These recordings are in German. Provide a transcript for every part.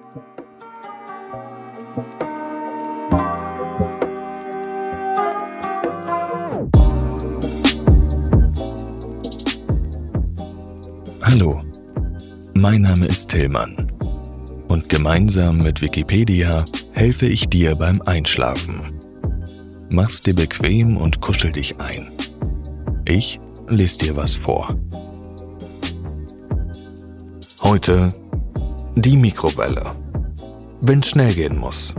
Hallo, mein Name ist Tillmann und gemeinsam mit Wikipedia helfe ich dir beim Einschlafen. Mach's dir bequem und kuschel dich ein. Ich lese dir was vor. Heute die Mikrowelle. Wenn's schnell gehen muss.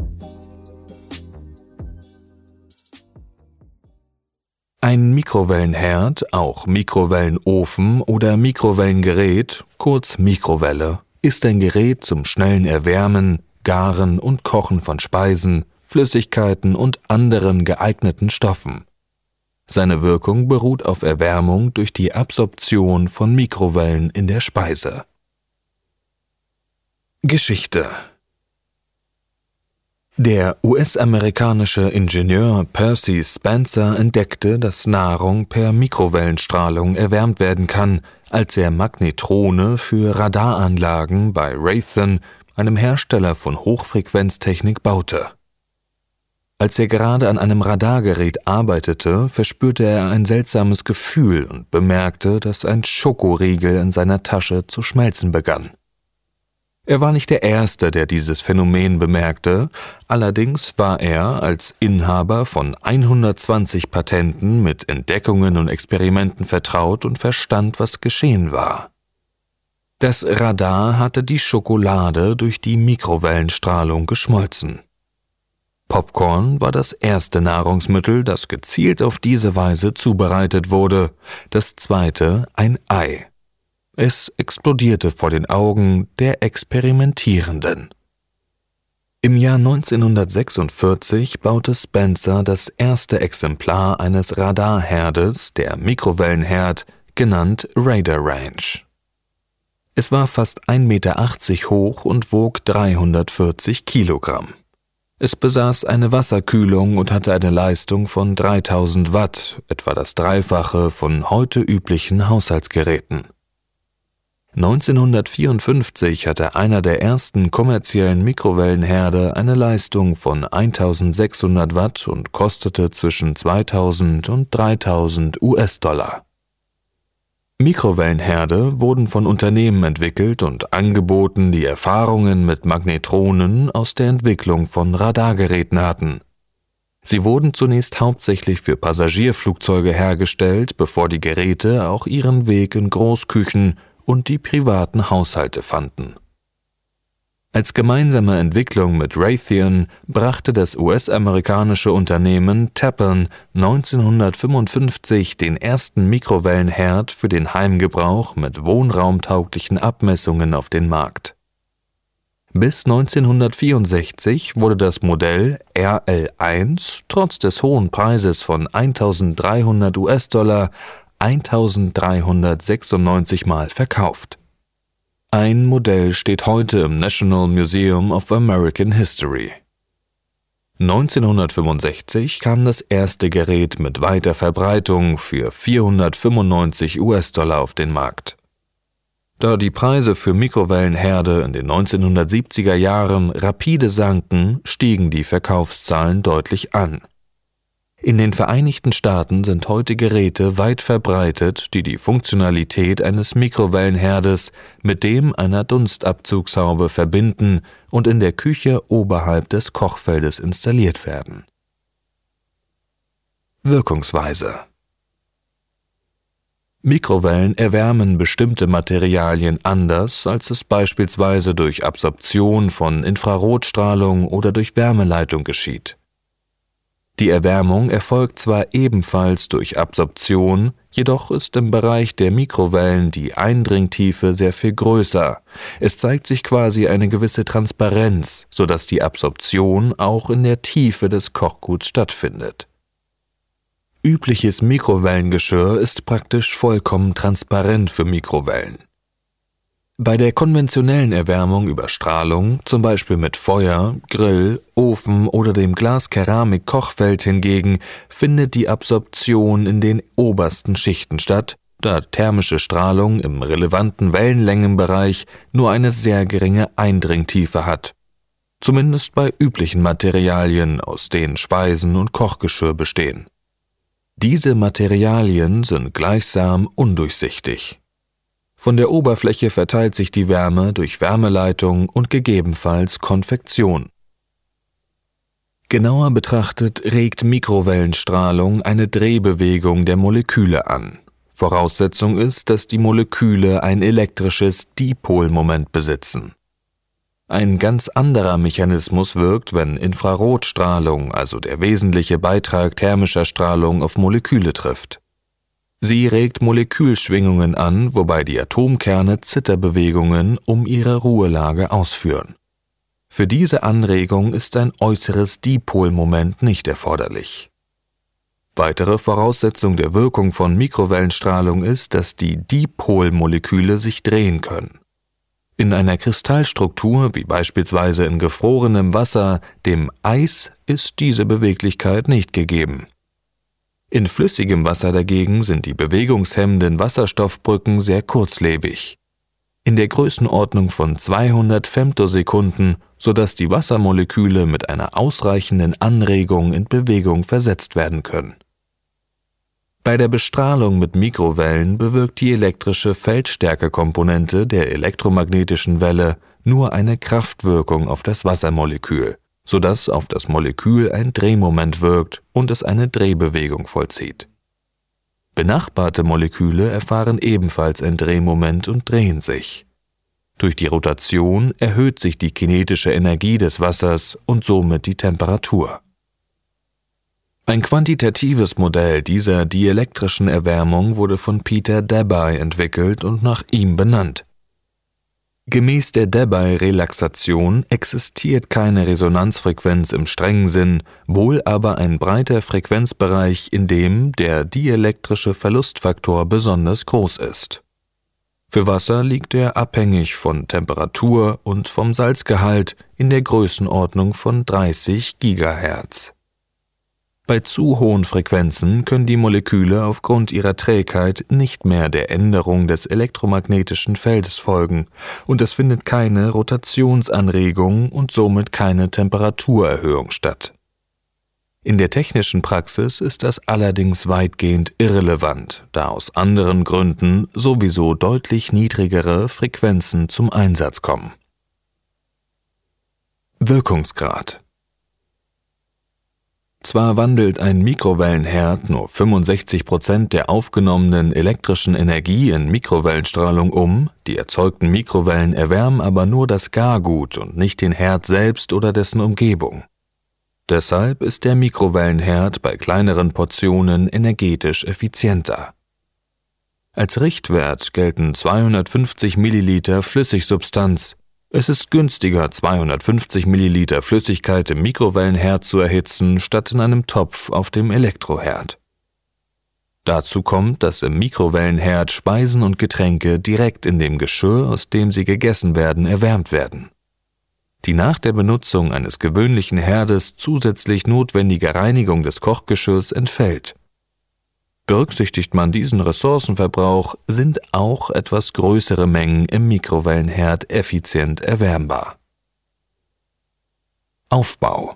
Ein Mikrowellenherd, auch Mikrowellenofen oder Mikrowellengerät, kurz Mikrowelle, ist ein Gerät zum schnellen Erwärmen, Garen und Kochen von Speisen, Flüssigkeiten und anderen geeigneten Stoffen. Seine Wirkung beruht auf Erwärmung durch die Absorption von Mikrowellen in der Speise. Geschichte. Der US-amerikanische Ingenieur Percy Spencer entdeckte, dass Nahrung per Mikrowellenstrahlung erwärmt werden kann, als er Magnetrone für Radaranlagen bei Raytheon, einem Hersteller von Hochfrequenztechnik, baute. Als er gerade an einem Radargerät arbeitete, verspürte er ein seltsames Gefühl und bemerkte, dass ein Schokoriegel in seiner Tasche zu schmelzen begann. Er war nicht der Erste, der dieses Phänomen bemerkte, allerdings war er als Inhaber von 120 Patenten mit Entdeckungen und Experimenten vertraut und verstand, was geschehen war. Das Radar hatte die Schokolade durch die Mikrowellenstrahlung geschmolzen. Popcorn war das erste Nahrungsmittel, das gezielt auf diese Weise zubereitet wurde, das zweite ein Ei. Es explodierte vor den Augen der Experimentierenden. Im Jahr 1946 baute Spencer das erste Exemplar eines Radarherdes, der Mikrowellenherd, genannt Radar Ranch. Es war fast 1,80 Meter hoch und wog 340 Kilogramm. Es besaß eine Wasserkühlung und hatte eine Leistung von 3000 Watt, etwa das Dreifache von heute üblichen Haushaltsgeräten. 1954 hatte einer der ersten kommerziellen Mikrowellenherde eine Leistung von 1600 Watt und kostete zwischen 2000 und 3000 US-Dollar. Mikrowellenherde wurden von Unternehmen entwickelt und angeboten, die Erfahrungen mit Magnetronen aus der Entwicklung von Radargeräten hatten. Sie wurden zunächst hauptsächlich für Passagierflugzeuge hergestellt, bevor die Geräte auch ihren Weg in Großküchen und die privaten Haushalte fanden. Als gemeinsame Entwicklung mit Raytheon brachte das US-amerikanische Unternehmen Tappan 1955 den ersten Mikrowellenherd für den Heimgebrauch mit wohnraumtauglichen Abmessungen auf den Markt. Bis 1964 wurde das Modell RL1 trotz des hohen Preises von 1.300 US-Dollar 1.396 Mal verkauft. Ein Modell steht heute im National Museum of American History. 1965 kam das erste Gerät mit weiter Verbreitung für 495 US-Dollar auf den Markt. Da die Preise für Mikrowellenherde in den 1970er Jahren rapide sanken, stiegen die Verkaufszahlen deutlich an. In den Vereinigten Staaten sind heute Geräte weit verbreitet, die die Funktionalität eines Mikrowellenherdes mit dem einer Dunstabzugshaube verbinden und in der Küche oberhalb des Kochfeldes installiert werden. Wirkungsweise: Mikrowellen erwärmen bestimmte Materialien anders, als es beispielsweise durch Absorption von Infrarotstrahlung oder durch Wärmeleitung geschieht. Die Erwärmung erfolgt zwar ebenfalls durch Absorption, jedoch ist im Bereich der Mikrowellen die Eindringtiefe sehr viel größer. Es zeigt sich quasi eine gewisse Transparenz, sodass die Absorption auch in der Tiefe des Kochguts stattfindet. Übliches Mikrowellengeschirr ist praktisch vollkommen transparent für Mikrowellen. Bei der konventionellen Erwärmung über Strahlung, zum Beispiel mit Feuer, Grill, Ofen oder dem Glas-Keramik-Kochfeld hingegen, findet die Absorption in den obersten Schichten statt, da thermische Strahlung im relevanten Wellenlängenbereich nur eine sehr geringe Eindringtiefe hat zumindest bei üblichen Materialien, aus denen Speisen und Kochgeschirr bestehen. Diese Materialien sind gleichsam undurchsichtig. Von der Oberfläche verteilt sich die Wärme durch Wärmeleitung und gegebenenfalls Konvektion. Genauer betrachtet regt Mikrowellenstrahlung eine Drehbewegung der Moleküle an. Voraussetzung ist, dass die Moleküle ein elektrisches Dipolmoment besitzen. Ein ganz anderer Mechanismus wirkt, wenn Infrarotstrahlung, also der wesentliche Beitrag thermischer Strahlung, auf Moleküle trifft. Sie regt Molekülschwingungen an, wobei die Atomkerne Zitterbewegungen um ihre Ruhelage ausführen. Für diese Anregung ist ein äußeres Dipolmoment nicht erforderlich. Weitere Voraussetzung der Wirkung von Mikrowellenstrahlung ist, dass die Dipolmoleküle sich drehen können. In einer Kristallstruktur, wie beispielsweise in gefrorenem Wasser, dem Eis, ist diese Beweglichkeit nicht gegeben. In flüssigem Wasser dagegen sind die bewegungshemmenden Wasserstoffbrücken sehr kurzlebig. In der Größenordnung von 200 Femtosekunden, sodass die Wassermoleküle mit einer ausreichenden Anregung in Bewegung versetzt werden können. Bei der Bestrahlung mit Mikrowellen bewirkt die elektrische Feldstärkekomponente der elektromagnetischen Welle nur eine Kraftwirkung auf das Wassermolekül, sodass auf das Molekül ein Drehmoment wirkt und es eine Drehbewegung vollzieht. Benachbarte Moleküle erfahren ebenfalls ein Drehmoment und drehen sich. Durch die Rotation erhöht sich die kinetische Energie des Wassers und somit die Temperatur. Ein quantitatives Modell dieser dielektrischen Erwärmung wurde von Peter Debye entwickelt und nach ihm benannt. Gemäß der Debye-Relaxation existiert keine Resonanzfrequenz im strengen Sinn, wohl aber ein breiter Frequenzbereich, in dem der dielektrische Verlustfaktor besonders groß ist. Für Wasser liegt er abhängig von Temperatur und vom Salzgehalt in der Größenordnung von 30 GHz. Bei zu hohen Frequenzen können die Moleküle aufgrund ihrer Trägheit nicht mehr der Änderung des elektromagnetischen Feldes folgen und es findet keine Rotationsanregung und somit keine Temperaturerhöhung statt. In der technischen Praxis ist das allerdings weitgehend irrelevant, da aus anderen Gründen sowieso deutlich niedrigere Frequenzen zum Einsatz kommen. Wirkungsgrad. Zwar wandelt ein Mikrowellenherd nur 65% der aufgenommenen elektrischen Energie in Mikrowellenstrahlung um, die erzeugten Mikrowellen erwärmen aber nur das Gargut und nicht den Herd selbst oder dessen Umgebung. Deshalb ist der Mikrowellenherd bei kleineren Portionen energetisch effizienter. Als Richtwert gelten 250 Milliliter Flüssigsubstanz. Es ist günstiger, 250 Milliliter Flüssigkeit im Mikrowellenherd zu erhitzen, statt in einem Topf auf dem Elektroherd. Dazu kommt, dass im Mikrowellenherd Speisen und Getränke direkt in dem Geschirr, aus dem sie gegessen werden, erwärmt werden. Die nach der Benutzung eines gewöhnlichen Herdes zusätzlich notwendige Reinigung des Kochgeschirrs entfällt. Berücksichtigt man diesen Ressourcenverbrauch, sind auch etwas größere Mengen im Mikrowellenherd effizient erwärmbar. Aufbau.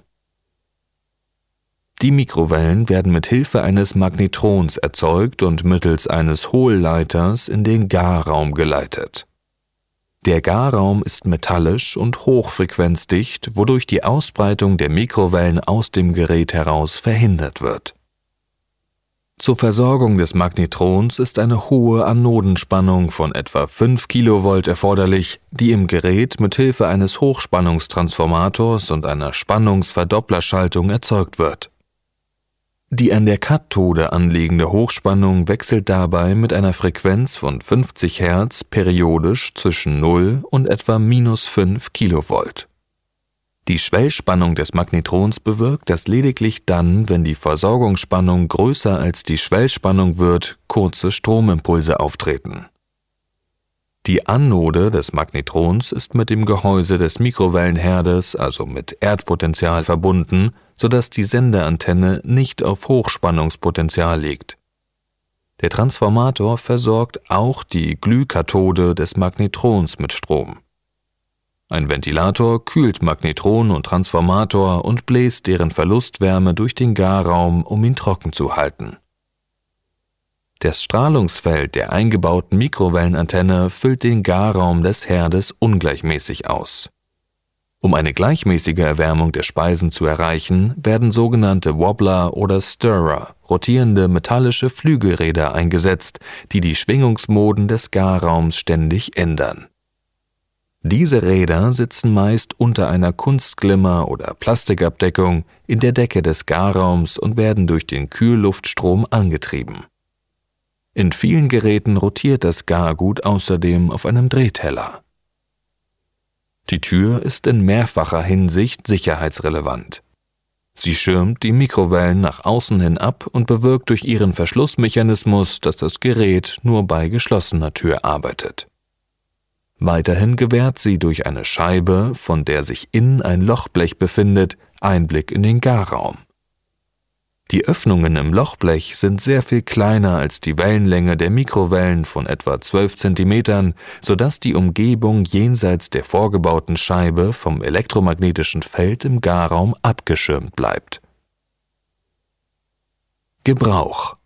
Die Mikrowellen werden mit Hilfe eines Magnetrons erzeugt und mittels eines Hohlleiters in den Garraum geleitet. Der Garraum ist metallisch und hochfrequenzdicht, wodurch die Ausbreitung der Mikrowellen aus dem Gerät heraus verhindert wird. Zur Versorgung des Magnetrons ist eine hohe Anodenspannung von etwa 5 kV erforderlich, die im Gerät mit Hilfe eines Hochspannungstransformators und einer Spannungsverdopplerschaltung erzeugt wird. Die an der Kathode anliegende Hochspannung wechselt dabei mit einer Frequenz von 50 Hz periodisch zwischen 0 und etwa -5 kV. Die Schwellspannung des Magnetrons bewirkt, dass lediglich dann, wenn die Versorgungsspannung größer als die Schwellspannung wird, kurze Stromimpulse auftreten. Die Anode des Magnetrons ist mit dem Gehäuse des Mikrowellenherdes, also mit Erdpotential, verbunden, sodass die Sendeantenne nicht auf Hochspannungspotential liegt. Der Transformator versorgt auch die Glühkathode des Magnetrons mit Strom. Ein Ventilator kühlt Magnetron und Transformator und bläst deren Verlustwärme durch den Garraum, um ihn trocken zu halten. Das Strahlungsfeld der eingebauten Mikrowellenantenne füllt den Garraum des Herdes ungleichmäßig aus. Um eine gleichmäßige Erwärmung der Speisen zu erreichen, werden sogenannte Wobbler oder Stirrer, rotierende metallische Flügelräder eingesetzt, die die Schwingungsmoden des Garraums ständig ändern. Diese Räder sitzen meist unter einer Kunstglimmer- oder Plastikabdeckung in der Decke des Garraums und werden durch den Kühlluftstrom angetrieben. In vielen Geräten rotiert das Gargut außerdem auf einem Drehteller. Die Tür ist in mehrfacher Hinsicht sicherheitsrelevant. Sie schirmt die Mikrowellen nach außen hin ab und bewirkt durch ihren Verschlussmechanismus, dass das Gerät nur bei geschlossener Tür arbeitet. Weiterhin gewährt sie durch eine Scheibe, von der sich innen ein Lochblech befindet, Einblick in den Garraum. Die Öffnungen im Lochblech sind sehr viel kleiner als die Wellenlänge der Mikrowellen von etwa 12 cm, sodass die Umgebung jenseits der vorgebauten Scheibe vom elektromagnetischen Feld im Garraum abgeschirmt bleibt. Gebrauch: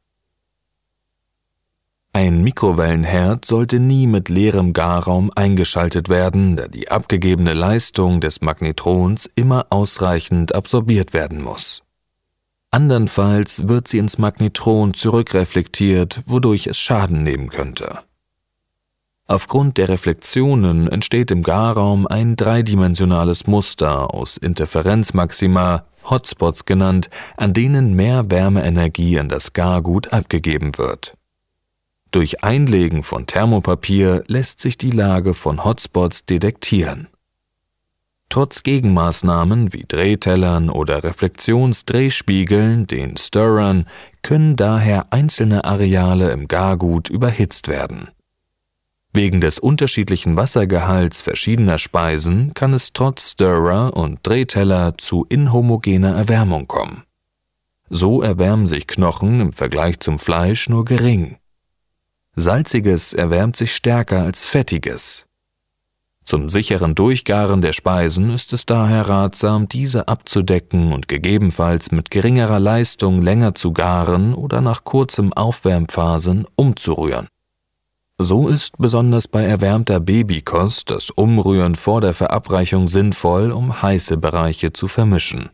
Ein Mikrowellenherd sollte nie mit leerem Garraum eingeschaltet werden, da die abgegebene Leistung des Magnetrons immer ausreichend absorbiert werden muss. Andernfalls wird sie ins Magnetron zurückreflektiert, wodurch es Schaden nehmen könnte. Aufgrund der Reflexionen entsteht im Garraum ein dreidimensionales Muster aus Interferenzmaxima, Hotspots genannt, an denen mehr Wärmeenergie an das Gargut abgegeben wird. Durch Einlegen von Thermopapier lässt sich die Lage von Hotspots detektieren. Trotz Gegenmaßnahmen wie Drehtellern oder Reflexionsdrehspiegeln, den Stirrern, können daher einzelne Areale im Gargut überhitzt werden. Wegen des unterschiedlichen Wassergehalts verschiedener Speisen kann es trotz Stirrer und Drehteller zu inhomogener Erwärmung kommen. So erwärmen sich Knochen im Vergleich zum Fleisch nur gering. Salziges erwärmt sich stärker als Fettiges. Zum sicheren Durchgaren der Speisen ist es daher ratsam, diese abzudecken und gegebenenfalls mit geringerer Leistung länger zu garen oder nach kurzem Aufwärmphasen umzurühren. So ist besonders bei erwärmter Babykost das Umrühren vor der Verabreichung sinnvoll, um heiße Bereiche zu vermischen.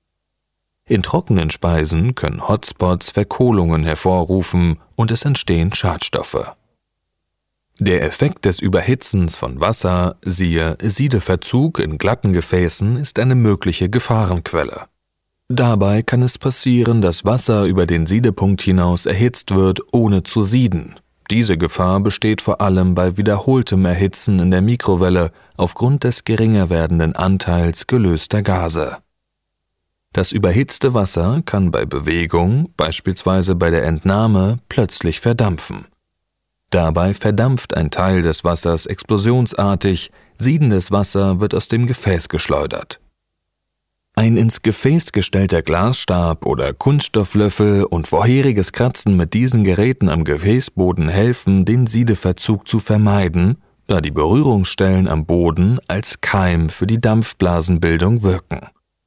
In trockenen Speisen können Hotspots Verkohlungen hervorrufen und es entstehen Schadstoffe. Der Effekt des Überhitzens von Wasser, siehe Siedeverzug in glatten Gefäßen, ist eine mögliche Gefahrenquelle. Dabei kann es passieren, dass Wasser über den Siedepunkt hinaus erhitzt wird, ohne zu sieden. Diese Gefahr besteht vor allem bei wiederholtem Erhitzen in der Mikrowelle aufgrund des geringer werdenden Anteils gelöster Gase. Das überhitzte Wasser kann bei Bewegung, beispielsweise bei der Entnahme, plötzlich verdampfen. Dabei verdampft ein Teil des Wassers explosionsartig, siedendes Wasser wird aus dem Gefäß geschleudert. Ein ins Gefäß gestellter Glasstab oder Kunststofflöffel und vorheriges Kratzen mit diesen Geräten am Gefäßboden helfen, den Siedeverzug zu vermeiden, da die Berührungsstellen am Boden als Keim für die Dampfblasenbildung wirken.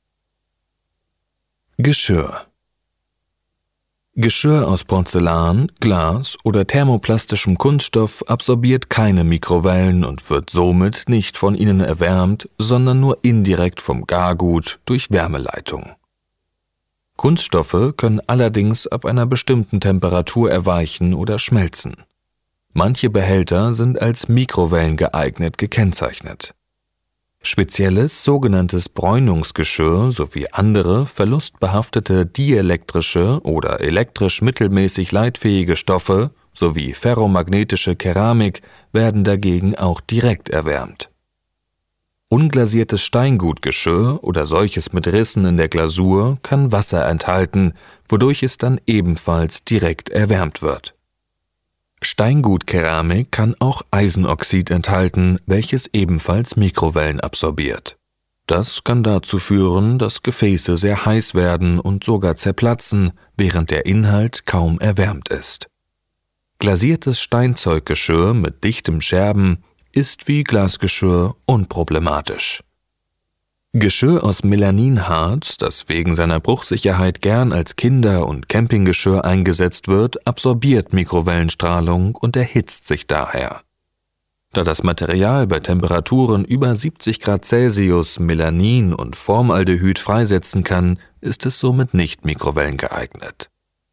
Geschirr: Geschirr aus Porzellan, Glas oder thermoplastischem Kunststoff absorbiert keine Mikrowellen und wird somit nicht von ihnen erwärmt, sondern nur indirekt vom Gargut durch Wärmeleitung. Kunststoffe können allerdings ab einer bestimmten Temperatur erweichen oder schmelzen. Manche Behälter sind als Mikrowellen geeignet gekennzeichnet. Spezielles sogenanntes Bräunungsgeschirr sowie andere verlustbehaftete dielektrische oder elektrisch mittelmäßig leitfähige Stoffe sowie ferromagnetische Keramik werden dagegen auch direkt erwärmt. Unglasiertes Steingutgeschirr oder solches mit Rissen in der Glasur kann Wasser enthalten, wodurch es dann ebenfalls direkt erwärmt wird. Steingutkeramik kann auch Eisenoxid enthalten, welches ebenfalls Mikrowellen absorbiert. Das kann dazu führen, dass Gefäße sehr heiß werden und sogar zerplatzen, während der Inhalt kaum erwärmt ist. Glasiertes Steinzeuggeschirr mit dichtem Scherben ist wie Glasgeschirr unproblematisch. Geschirr aus Melaninharz, das wegen seiner Bruchsicherheit gern als Kinder- und Campinggeschirr eingesetzt wird, absorbiert Mikrowellenstrahlung und erhitzt sich daher. Da das Material bei Temperaturen über 70 Grad Celsius Melanin und Formaldehyd freisetzen kann, ist es somit nicht mikrowellengeeignet.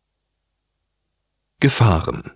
Gefahren: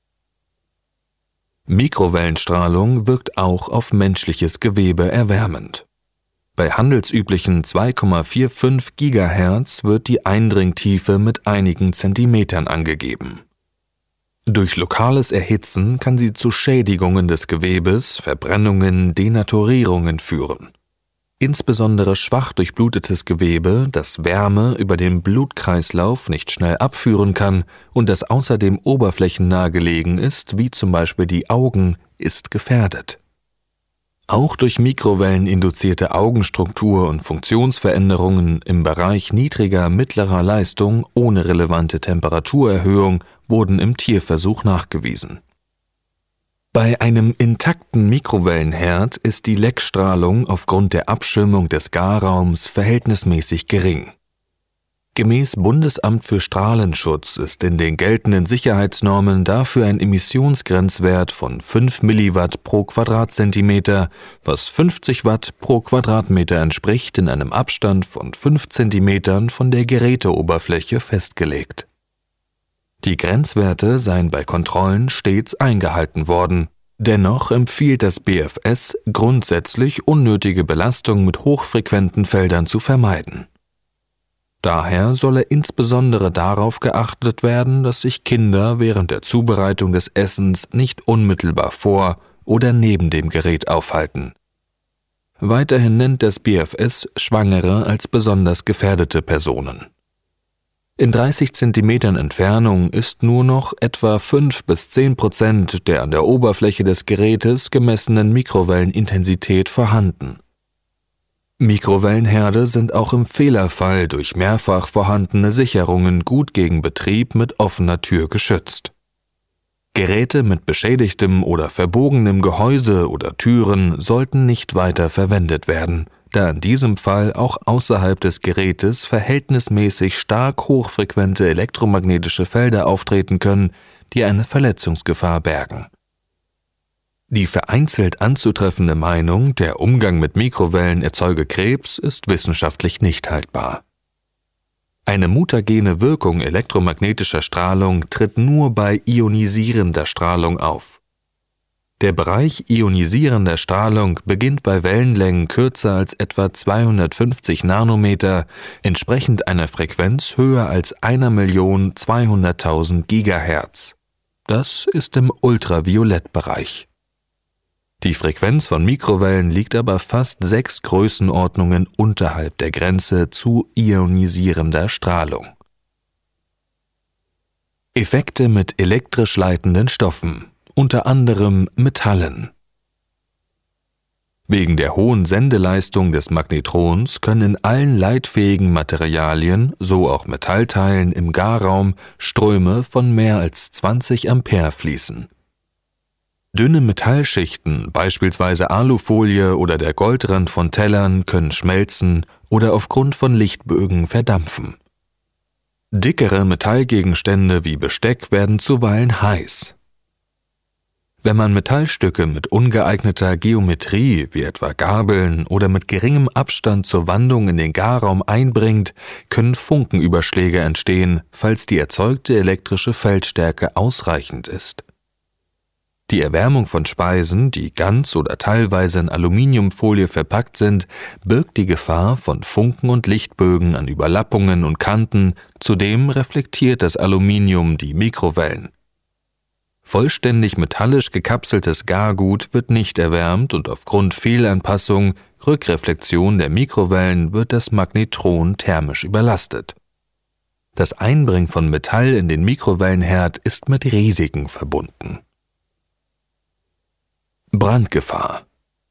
Mikrowellenstrahlung wirkt auch auf menschliches Gewebe erwärmend. Bei handelsüblichen 2,45 GHz wird die Eindringtiefe mit einigen Zentimetern angegeben. Durch lokales Erhitzen kann sie zu Schädigungen des Gewebes, Verbrennungen, Denaturierungen führen. Insbesondere schwach durchblutetes Gewebe, das Wärme über den Blutkreislauf nicht schnell abführen kann und das außerdem oberflächennah gelegen ist, wie zum Beispiel die Augen, ist gefährdet. Auch durch mikrowelleninduzierte Augenstruktur- und Funktionsveränderungen im Bereich niedriger mittlerer Leistung ohne relevante Temperaturerhöhung wurden im Tierversuch nachgewiesen. Bei einem intakten Mikrowellenherd ist die Leckstrahlung aufgrund der Abschirmung des Garraums verhältnismäßig gering. Gemäß Bundesamt für Strahlenschutz ist in den geltenden Sicherheitsnormen dafür ein Emissionsgrenzwert von 5 Milliwatt pro Quadratzentimeter, was 50 Watt pro Quadratmeter entspricht, in einem Abstand von 5 Zentimetern von der Geräteoberfläche festgelegt. Die Grenzwerte seien bei Kontrollen stets eingehalten worden. Dennoch empfiehlt das BfS, grundsätzlich unnötige Belastung mit hochfrequenten Feldern zu vermeiden. Daher solle insbesondere darauf geachtet werden, dass sich Kinder während der Zubereitung des Essens nicht unmittelbar vor oder neben dem Gerät aufhalten. Weiterhin nennt das BfS Schwangere als besonders gefährdete Personen. In 30 Zentimetern Entfernung ist nur noch etwa 5–10% der an der Oberfläche des Gerätes gemessenen Mikrowellenintensität vorhanden. Mikrowellenherde sind auch im Fehlerfall durch mehrfach vorhandene Sicherungen gut gegen Betrieb mit offener Tür geschützt. Geräte mit beschädigtem oder verbogenem Gehäuse oder Türen sollten nicht weiter verwendet werden, da in diesem Fall auch außerhalb des Gerätes verhältnismäßig stark hochfrequente elektromagnetische Felder auftreten können, die eine Verletzungsgefahr bergen. Die vereinzelt anzutreffende Meinung, der Umgang mit Mikrowellen erzeuge Krebs, ist wissenschaftlich nicht haltbar. Eine mutagene Wirkung elektromagnetischer Strahlung tritt nur bei ionisierender Strahlung auf. Der Bereich ionisierender Strahlung beginnt bei Wellenlängen kürzer als etwa 250 Nanometer, entsprechend einer Frequenz höher als 1.200.000 Gigahertz. Das ist im Ultraviolettbereich. Die Frequenz von Mikrowellen liegt aber fast 6 Größenordnungen unterhalb der Grenze zu ionisierender Strahlung. Effekte mit elektrisch leitenden Stoffen, unter anderem Metallen. Wegen der hohen Sendeleistung des Magnetrons können in allen leitfähigen Materialien, so auch Metallteilen im Garraum, Ströme von mehr als 20 Ampere fließen. Dünne Metallschichten, beispielsweise Alufolie oder der Goldrand von Tellern, können schmelzen oder aufgrund von Lichtbögen verdampfen. Dickere Metallgegenstände wie Besteck werden zuweilen heiß. Wenn man Metallstücke mit ungeeigneter Geometrie, wie etwa Gabeln, oder mit geringem Abstand zur Wandung in den Garraum einbringt, können Funkenüberschläge entstehen, falls die erzeugte elektrische Feldstärke ausreichend ist. Die Erwärmung von Speisen, die ganz oder teilweise in Aluminiumfolie verpackt sind, birgt die Gefahr von Funken und Lichtbögen an Überlappungen und Kanten, zudem reflektiert das Aluminium die Mikrowellen. Vollständig metallisch gekapseltes Gargut wird nicht erwärmt und aufgrund Fehlanpassung, Rückreflexion der Mikrowellen wird das Magnetron thermisch überlastet. Das Einbringen von Metall in den Mikrowellenherd ist mit Risiken verbunden. Brandgefahr.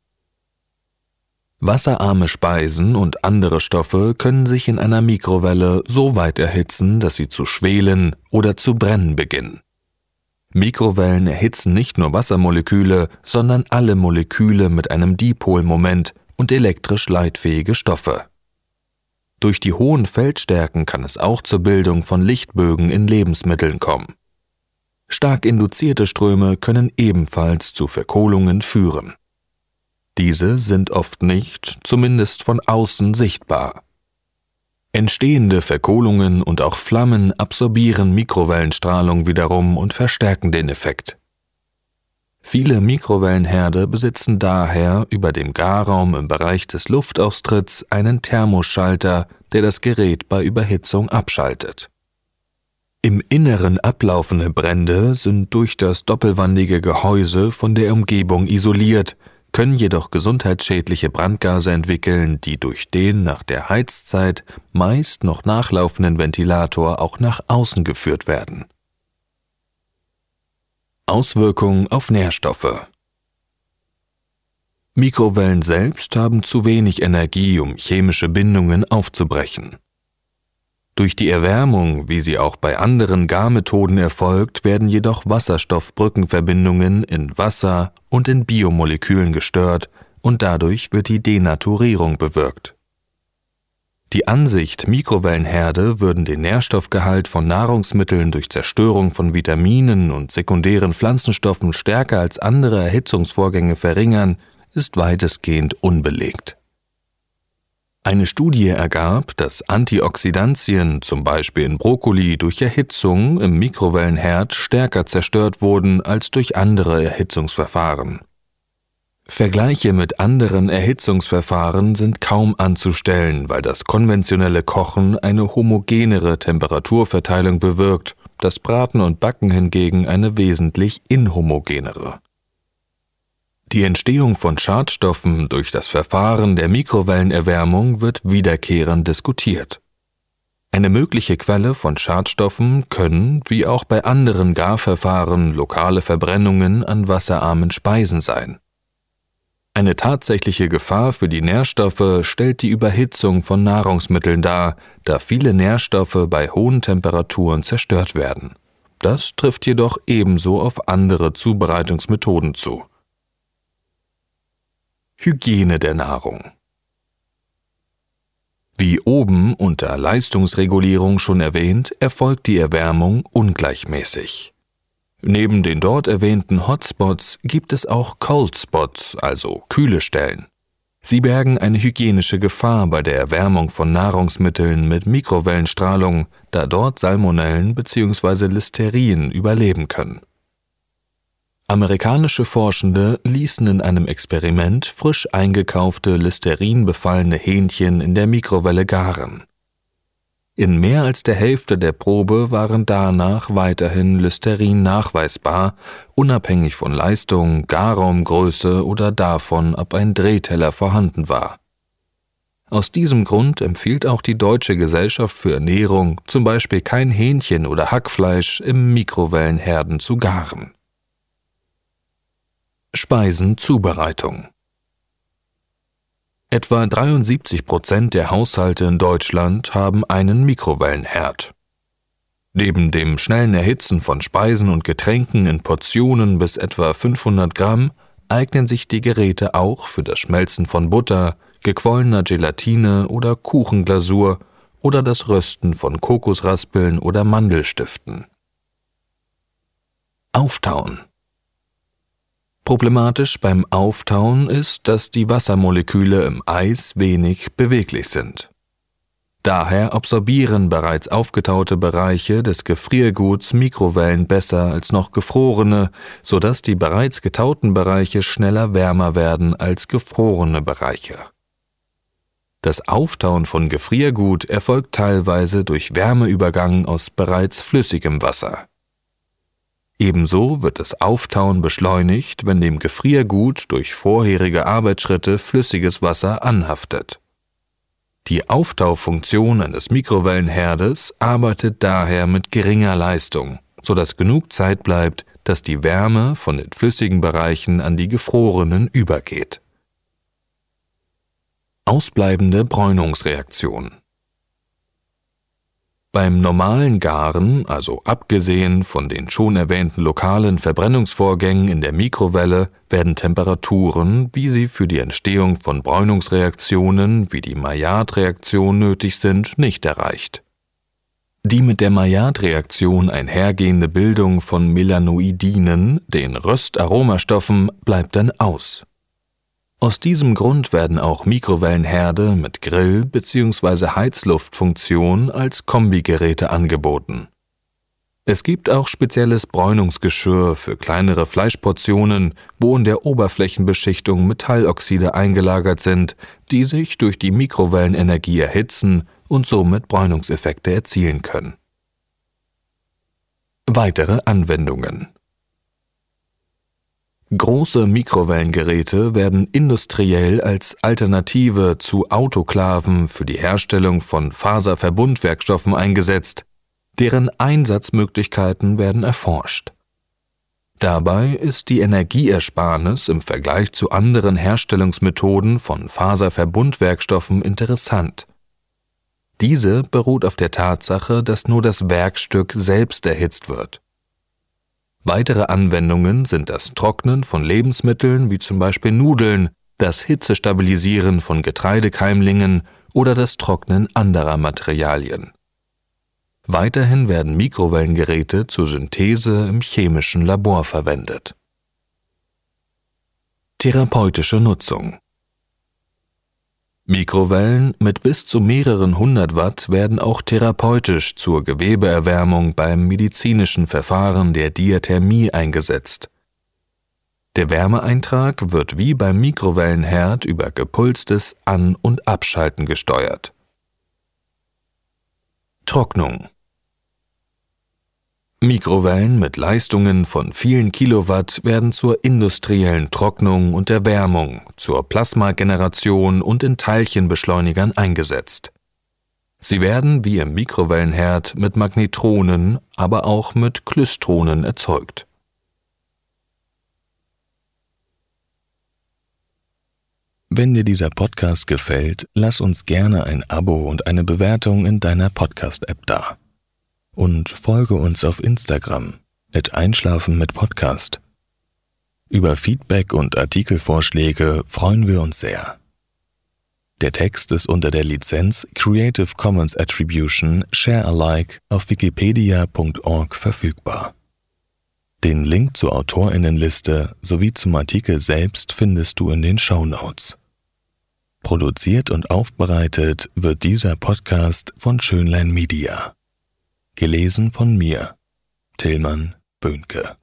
Wasserarme Speisen und andere Stoffe können sich in einer Mikrowelle so weit erhitzen, dass sie zu schwelen oder zu brennen beginnen. Mikrowellen erhitzen nicht nur Wassermoleküle, sondern alle Moleküle mit einem Dipolmoment und elektrisch leitfähige Stoffe. Durch die hohen Feldstärken kann es auch zur Bildung von Lichtbögen in Lebensmitteln kommen. Stark induzierte Ströme können ebenfalls zu Verkohlungen führen. Diese sind oft nicht, zumindest von außen, sichtbar. Entstehende Verkohlungen und auch Flammen absorbieren Mikrowellenstrahlung wiederum und verstärken den Effekt. Viele Mikrowellenherde besitzen daher über dem Garraum im Bereich des Luftaustritts einen Thermoschalter, der das Gerät bei Überhitzung abschaltet. Im Inneren ablaufende Brände sind durch das doppelwandige Gehäuse von der Umgebung isoliert, können jedoch gesundheitsschädliche Brandgase entwickeln, die durch den nach der Heizzeit meist noch nachlaufenden Ventilator auch nach außen geführt werden. Auswirkungen auf Nährstoffe. Mikrowellen selbst haben zu wenig Energie, um chemische Bindungen aufzubrechen. Durch die Erwärmung, wie sie auch bei anderen Garmethoden erfolgt, werden jedoch Wasserstoffbrückenverbindungen in Wasser und in Biomolekülen gestört und dadurch wird die Denaturierung bewirkt. Die Ansicht, Mikrowellenherde würden den Nährstoffgehalt von Nahrungsmitteln durch Zerstörung von Vitaminen und sekundären Pflanzenstoffen stärker als andere Erhitzungsvorgänge verringern, ist weitestgehend unbelegt. Eine Studie ergab, dass Antioxidantien, zum Beispiel in Brokkoli, durch Erhitzung im Mikrowellenherd stärker zerstört wurden als durch andere Erhitzungsverfahren. Vergleiche mit anderen Erhitzungsverfahren sind kaum anzustellen, weil das konventionelle Kochen eine homogenere Temperaturverteilung bewirkt, das Braten und Backen hingegen eine wesentlich inhomogenere. Die Entstehung von Schadstoffen durch das Verfahren der Mikrowellenerwärmung wird wiederkehrend diskutiert. Eine mögliche Quelle von Schadstoffen können, wie auch bei anderen Garverfahren, lokale Verbrennungen an wasserarmen Speisen sein. Eine tatsächliche Gefahr für die Nährstoffe stellt die Überhitzung von Nahrungsmitteln dar, da viele Nährstoffe bei hohen Temperaturen zerstört werden. Das trifft jedoch ebenso auf andere Zubereitungsmethoden zu. Hygiene der Nahrung. Wie oben unter Leistungsregulierung schon erwähnt, erfolgt die Erwärmung ungleichmäßig. Neben den dort erwähnten Hotspots gibt es auch Cold Spots, also kühle Stellen. Sie bergen eine hygienische Gefahr bei der Erwärmung von Nahrungsmitteln mit Mikrowellenstrahlung, da dort Salmonellen bzw. Listerien überleben können. Amerikanische Forschende ließen in einem Experiment frisch eingekaufte Listerin-befallene Hähnchen in der Mikrowelle garen. In mehr als der Hälfte der Probe waren danach weiterhin Listerin nachweisbar, unabhängig von Leistung, Garraumgröße oder davon, ob ein Drehteller vorhanden war. Aus diesem Grund empfiehlt auch die Deutsche Gesellschaft für Ernährung zum Beispiel kein Hähnchen oder Hackfleisch im Mikrowellenherden zu garen. Speisenzubereitung. Etwa 73% der Haushalte in Deutschland haben einen Mikrowellenherd. Neben dem schnellen Erhitzen von Speisen und Getränken in Portionen bis etwa 500 Gramm eignen sich die Geräte auch für das Schmelzen von Butter, gequollener Gelatine oder Kuchenglasur oder das Rösten von Kokosraspeln oder Mandelstiften. Auftauen. Problematisch beim Auftauen ist, dass die Wassermoleküle im Eis wenig beweglich sind. Daher absorbieren bereits aufgetaute Bereiche des Gefrierguts Mikrowellen besser als noch gefrorene, sodass die bereits getauten Bereiche schneller wärmer werden als gefrorene Bereiche. Das Auftauen von Gefriergut erfolgt teilweise durch Wärmeübergang aus bereits flüssigem Wasser. Ebenso wird das Auftauen beschleunigt, wenn dem Gefriergut durch vorherige Arbeitsschritte flüssiges Wasser anhaftet. Die Auftaufunktion eines Mikrowellenherdes arbeitet daher mit geringer Leistung, sodass genug Zeit bleibt, dass die Wärme von den flüssigen Bereichen an die gefrorenen übergeht. Ausbleibende Bräunungsreaktion. Beim normalen Garen, also abgesehen von den schon erwähnten lokalen Verbrennungsvorgängen in der Mikrowelle, werden Temperaturen, wie sie für die Entstehung von Bräunungsreaktionen wie die Maillard-Reaktion nötig sind, nicht erreicht. Die mit der Maillard-Reaktion einhergehende Bildung von Melanoidinen, den Röstaromastoffen, bleibt dann aus. Aus diesem Grund werden auch Mikrowellenherde mit Grill- bzw. Heizluftfunktion als Kombigeräte angeboten. Es gibt auch spezielles Bräunungsgeschirr für kleinere Fleischportionen, wo in der Oberflächenbeschichtung Metalloxide eingelagert sind, die sich durch die Mikrowellenenergie erhitzen und somit Bräunungseffekte erzielen können. Weitere Anwendungen: Große Mikrowellengeräte werden industriell als Alternative zu Autoklaven für die Herstellung von Faserverbundwerkstoffen eingesetzt, deren Einsatzmöglichkeiten werden erforscht. Dabei ist die Energieersparnis im Vergleich zu anderen Herstellungsmethoden von Faserverbundwerkstoffen interessant. Diese beruht auf der Tatsache, dass nur das Werkstück selbst erhitzt wird. Weitere Anwendungen sind das Trocknen von Lebensmitteln wie zum Beispiel Nudeln, das Hitzestabilisieren von Getreidekeimlingen oder das Trocknen anderer Materialien. Weiterhin werden Mikrowellengeräte zur Synthese im chemischen Labor verwendet. Therapeutische Nutzung: Mikrowellen mit bis zu mehreren 100 Watt werden auch therapeutisch zur Gewebeerwärmung beim medizinischen Verfahren der Diathermie eingesetzt. Der Wärmeeintrag wird wie beim Mikrowellenherd über gepulstes An- und Abschalten gesteuert. Trocknung: Mikrowellen mit Leistungen von vielen Kilowatt werden zur industriellen Trocknung und Erwärmung, zur Plasmageneration und in Teilchenbeschleunigern eingesetzt. Sie werden wie im Mikrowellenherd mit Magnetronen, aber auch mit Klystronen erzeugt. Wenn dir dieser Podcast gefällt, lass uns gerne ein Abo und eine Bewertung in deiner Podcast-App da. Und folge uns auf Instagram @einschlafen-mit-Podcast. Über Feedback und Artikelvorschläge freuen wir uns sehr. Der Text ist unter der Lizenz Creative Commons Attribution Share Alike auf wikipedia.org verfügbar. Den Link zur AutorInnenliste sowie zum Artikel selbst findest du in den Shownotes. Produziert und aufbereitet wird dieser Podcast von Schönlein Media. Gelesen von mir, Tilman Böhnke.